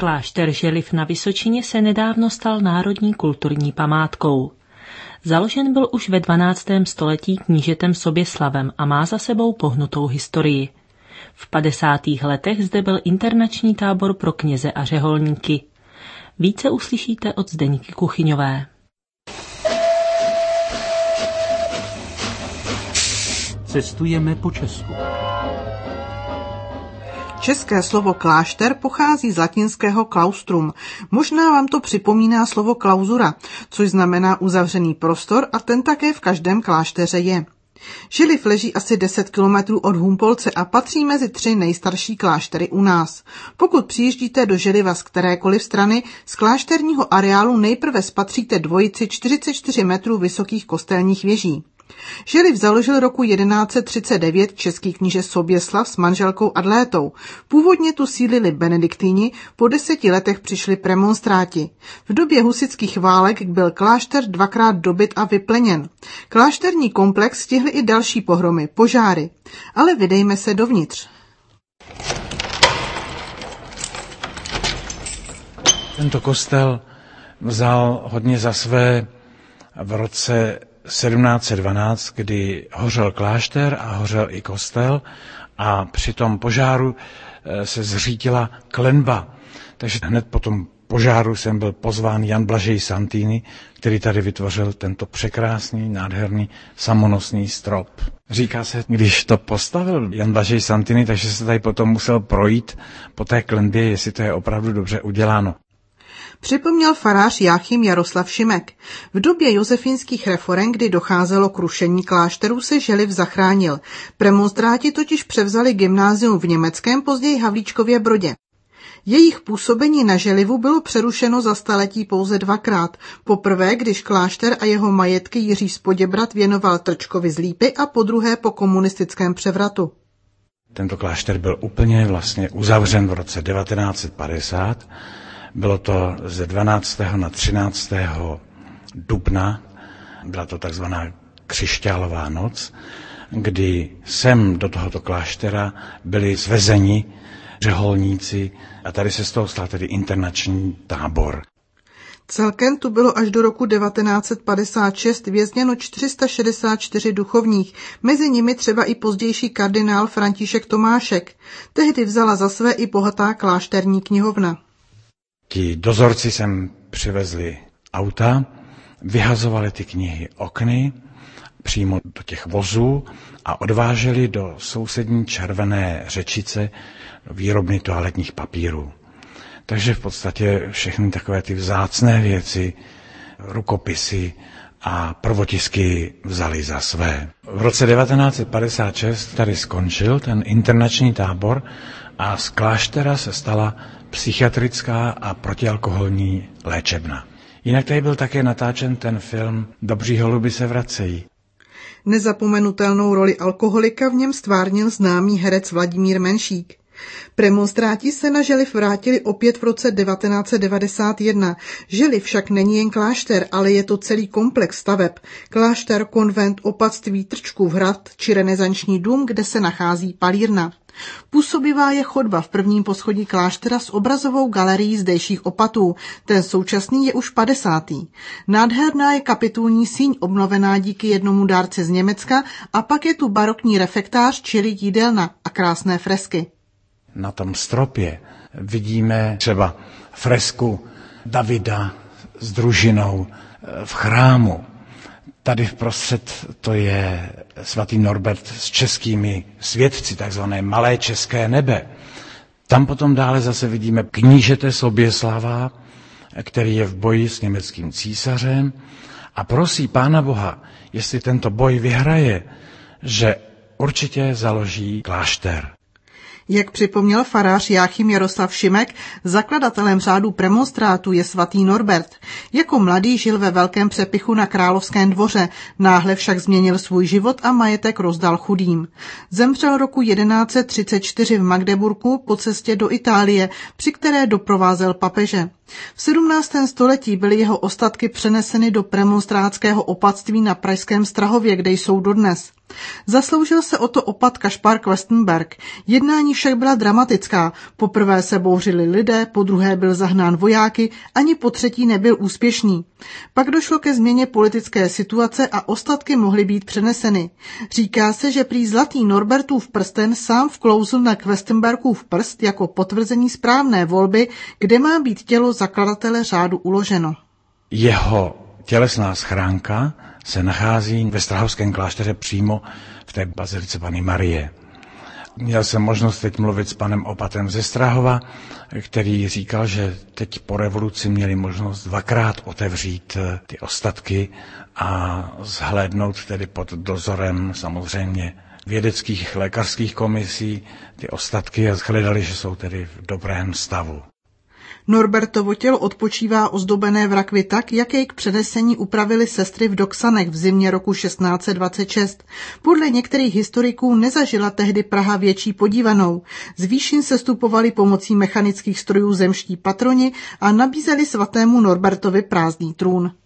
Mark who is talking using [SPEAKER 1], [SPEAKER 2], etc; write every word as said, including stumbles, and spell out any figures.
[SPEAKER 1] Klášter Želiv na Vysočině se nedávno stal národní kulturní památkou. Založen byl už ve dvanáctém století knížetem Soběslavem a má za sebou pohnutou historii. V padesátých letech zde byl internační tábor pro kněze a řeholníky. Více uslyšíte od Zdeňky Kuchyňové.
[SPEAKER 2] Cestujeme po Česku.
[SPEAKER 3] České slovo klášter pochází z latinského claustrum. Možná vám to připomíná slovo klauzura, což znamená uzavřený prostor a ten také v každém klášteře je. Žiliv leží asi deset kilometrů od Humpolce a patří mezi tři nejstarší kláštery u nás. Pokud přijíždíte do Žiliva z kterékoliv strany, z klášterního areálu nejprve spatříte dvojici čtyřicet čtyři metrů vysokých kostelních věží. Žiliv založil roku jedenáct set třicet devět český kníže Soběslav s manželkou Adlétou. Původně tu sídlili benediktini, po deseti letech přišli premonstráti. V době husitských válek byl klášter dvakrát dobyt a vypleněn. Klášterní komplex stihly i další pohromy, požáry. Ale vydejme se dovnitř.
[SPEAKER 4] Tento kostel vzal hodně za své v roce sedmnáct set dvanáct, kdy hořel klášter a hořel i kostel a při tom požáru se zřítila klenba. Takže hned po tom požáru jsem byl pozván Jan Blažej Santini, který tady vytvořil tento překrásný, nádherný, samonosný strop. Říká se, když to postavil Jan Blažej Santini, takže se tady potom musel projít po té klenbě, jestli to je opravdu dobře uděláno.
[SPEAKER 3] Připomněl farář Jáchym Jaroslav Šimek. V době josefínských reforem, kdy docházelo k rušení klášterů, se Želiv zachránil. Premonstráti totiž převzali gymnázium v německém, později Havlíčkově Brodě. Jejich působení na Želivu bylo přerušeno za staletí pouze dvakrát. Poprvé, když klášter a jeho majetky Jiří z Poděbrad věnoval Trčkovi z Lípy a podruhé po komunistickém převratu.
[SPEAKER 4] Tento klášter byl úplně vlastně uzavřen v roce devatenáct set padesát. Bylo to ze dvanáctého na třináctého dubna, byla to takzvaná křišťálová noc, kdy sem do tohoto kláštera byli zvezeni řeholníci a tady se z toho stal tedy internační tábor.
[SPEAKER 3] Celkem tu bylo až do roku devatenáct set padesát šest vězněno čtyři sta šedesát čtyři duchovních, mezi nimi třeba i pozdější kardinál František Tomášek. Tehdy vzala za své i bohatá klášterní knihovna.
[SPEAKER 4] Ti dozorci sem přivezli auta, vyhazovali ty knihy okny přímo do těch vozů a odváželi do sousední Červené Řečice do výrobny toaletních papírů. Takže v podstatě všechny takové ty vzácné věci, rukopisy a prvotisky vzali za své. V roce devatenáct set padesát šest tady skončil ten internační tábor a z kláštera se stala psychiatrická a protialkoholní léčebna. Jinak tady byl také natáčen ten film Dobří holuby se vracejí.
[SPEAKER 3] Nezapomenutelnou roli alkoholika v něm stvárnil známý herec Vladimír Menšík. Premonstráti se na Želiv vrátili opět v roce devatenáct set devadesát jedna. Želiv však není jen klášter, ale je to celý komplex staveb. Klášter, konvent, opatství, Trčkův hrad či renesanční dům, kde se nachází palírna. Působivá je chodba v prvním poschodí kláštera s obrazovou galerií zdejších opatů. Ten současný je už padesátý. Nádherná je kapitulní síň obnovená díky jednomu dárci z Německa a pak je tu barokní refektář, čili jídelna a krásné fresky.
[SPEAKER 4] Na tom stropě vidíme třeba fresku Davida s družinou v chrámu. Tady vprostřed to je svatý Norbert s českými svědci, takzvané malé české nebe. Tam potom dále zase vidíme knížete Soběslava, který je v boji s německým císařem a prosí Pána Boha, jestli tento boj vyhraje, že určitě založí klášter.
[SPEAKER 3] Jak připomněl farář Jáchym Jaroslav Šimek, zakladatelem řádu premonstrátů je svatý Norbert. Jako mladý žil ve velkém přepichu na královském dvoře, náhle však změnil svůj život a majetek rozdal chudým. Zemřel roku jedenáct set třicet čtyři v Magdeburku po cestě do Itálie, při které doprovázel papeže. V sedmnáctém století byly jeho ostatky přeneseny do premonstrátského opatství na pražském Strahově, kde jsou dodnes. Zasloužil se o to opat Kašpar Questenberg. Jednání však byla dramatická. Poprvé se bouřili lidé, po druhé byl zahnán vojáky, ani po třetí nebyl úspěšný. Pak došlo ke změně politické situace a ostatky mohly být přeneseny. Říká se, že prý zlatý Norbertův prsten sám vklouzl na Questenbergův prst jako potvrzení správné volby, kde má být tělo zakladatele řádu uloženo.
[SPEAKER 4] Jeho tělesná schránka se nachází ve strahovském klášteře přímo v té bazilice Panny Marie. Měl jsem možnost teď mluvit s panem opatem ze Strahova, který říkal, že teď po revoluci měli možnost dvakrát otevřít ty ostatky a zhlédnout tedy pod dozorem samozřejmě vědeckých lékařských komisí ty ostatky a shledali, že jsou tedy v dobrém stavu.
[SPEAKER 3] Norbertovo tělo odpočívá ozdobené v rakvi tak, jak jej k přenesení upravili sestry v Doksanech v zimě roku šestnáct set dvacet šest. Podle některých historiků nezažila tehdy Praha větší podívanou. Z výšin sestupovali pomocí mechanických strojů zemští patroni a nabízeli svatému Norbertovi prázdný trůn.